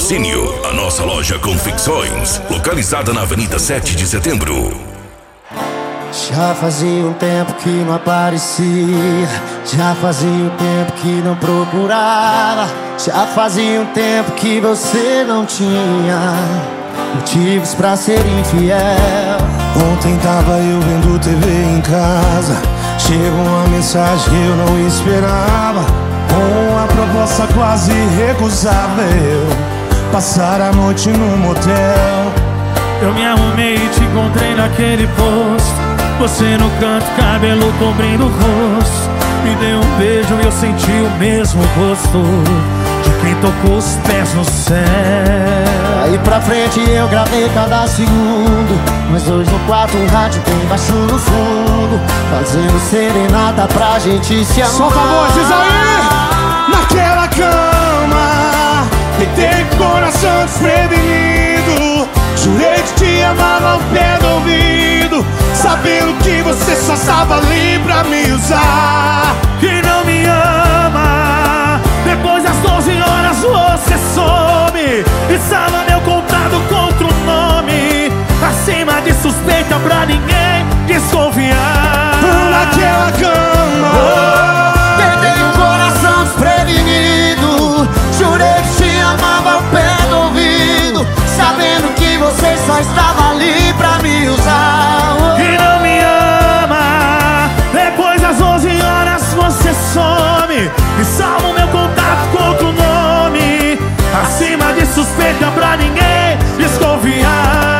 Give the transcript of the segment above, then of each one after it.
Patrocínio, a nossa loja Confecções, localizada na Avenida 7 de Setembro. Já fazia um tempo que não aparecia, já fazia um tempo que não procurava, já fazia um tempo que você não tinha motivos pra ser infiel. Ontem tava eu vendo TV em casa, chegou uma mensagem que eu não esperava, com uma proposta quase irrecusável, passar a noite num motel. Eu me arrumei e te encontrei naquele posto, você no canto, cabelo cobrindo o rosto. Me deu um beijo e eu senti o mesmo gosto de quem tocou os pés no céu. Aí pra frente eu gravei cada segundo, nós dois no quarto, um rádio bem baixo no fundo, fazendo serenata pra gente se amar. Solta a voz, diz aí! Naquela cama, deitei com o coração desprevenido, jurei que te amava ao pé do ouvido, sabendo que você só estava ali pra me usar. Que não me ama, depois das 12 horas você some e salva meu contato contra o nome, acima de suspeita pra ninguém desconfiar. Naquela cama, Tentei um coração desprevenido, jurei que te amava ao pé do ouvido, sabendo que você só estava ali pra me usar. Que não me ama, depois das 11 horas você some e salva o meu contato contra o nome, acima de suspeita pra ninguém desconfiar.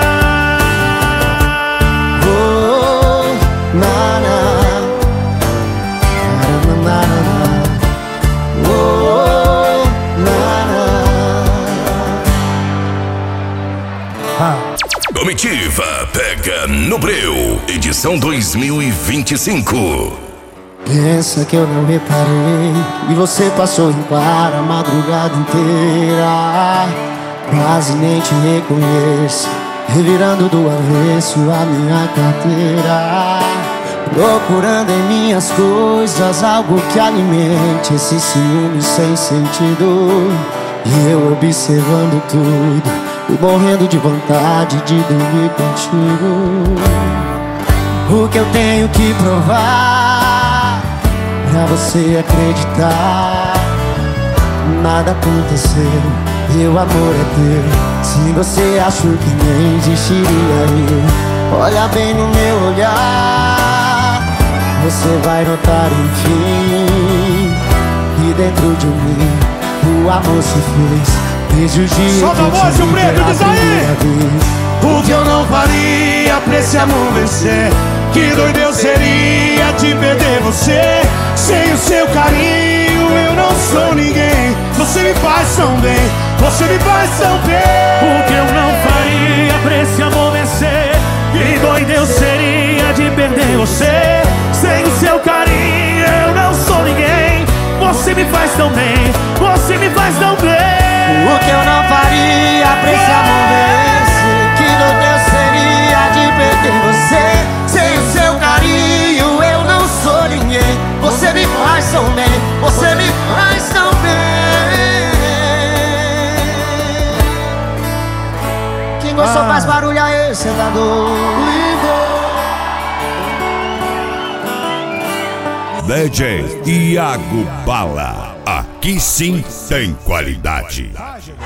Comitiva Pega no Breu, edição 2025. Pensa que eu não reparei e você passou em para a madrugada inteira, quase nem te reconheço, revirando do avesso a minha carteira, procurando em minhas coisas algo que alimente esse ciúme sem sentido. E eu observando tudo e morrendo de vontade de dormir contigo. O que eu tenho que provar pra você acreditar? Nada aconteceu, meu amor é teu. Se você achou que nem existiria eu, olha bem no meu olhar, você vai notar enfim que dentro de mim o amor se fez. Desde o dia solta a voz, o preto, diz aí! O que eu não faria pra esse amor vencer? que doido eu seria de perder você. Sem o seu carinho eu não sou ninguém. Você me faz tão bem, você me faz tão bem. O que eu não faria pra esse amor vencer? Que doido eu seria de perder você. Sem o seu carinho eu não sou ninguém. Você me faz tão bem, você me faz tão bem. O que eu não faria pra esse amor vencer? Que doido eu seria de perder você. Sem o seu carinho eu não sou ninguém. Você me faz tão bem, você me faz tão bem. Quem gostou faz barulho aí, sentador. DJ Iago Bala, aqui sim tem qualidade.